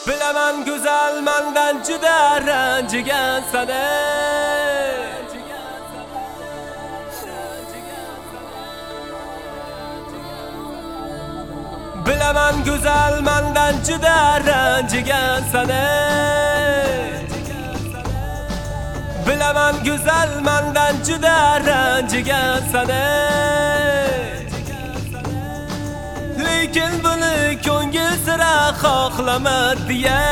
Bilaman güzel mendan juda ranjigan seni. Bilaman güzel mendan juda ranjigan seni. Bilaman güzel mendan juda ranjigan seni. Lekin buni ko'ngil sira xohlamadi ya.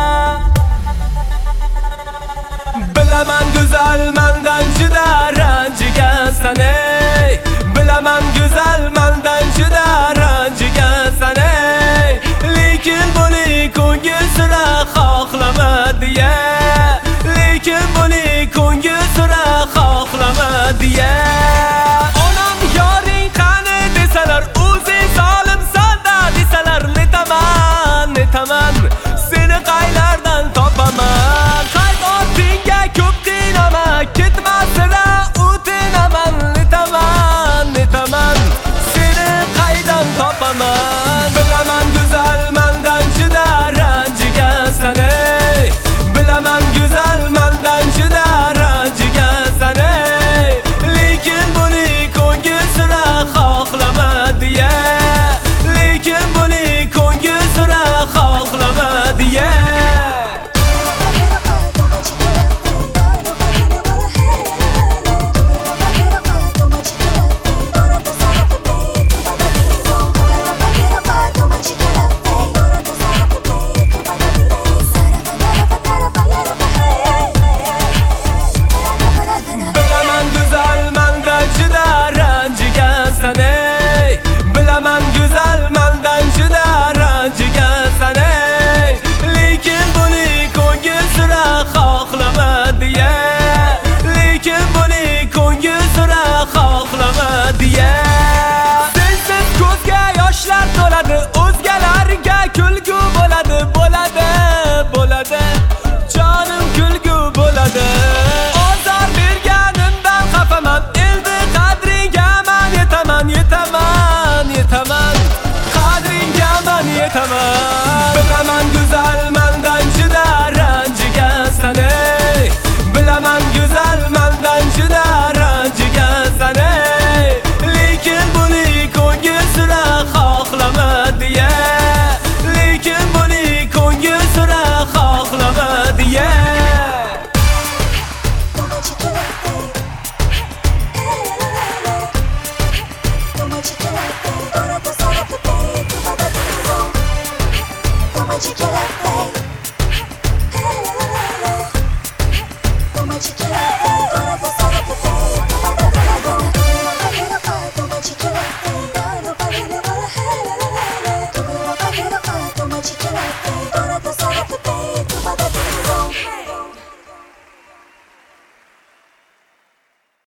Bilaman güzel mendan juda ranjigan seni. Bilaman güzel mendan juda ranjigan seni. Lekin buni ko'ngil sira xohlamadi ya. Lekin buni ko'ngil sira xohlamadi ya. Onam yoring qani desalar, o'zing zolimsan da desalar, netaman seni qaylardan topaman. Hayotingga ko'p qiynama, ketmasira o'tinaman. Netaman seni qaydan topaman.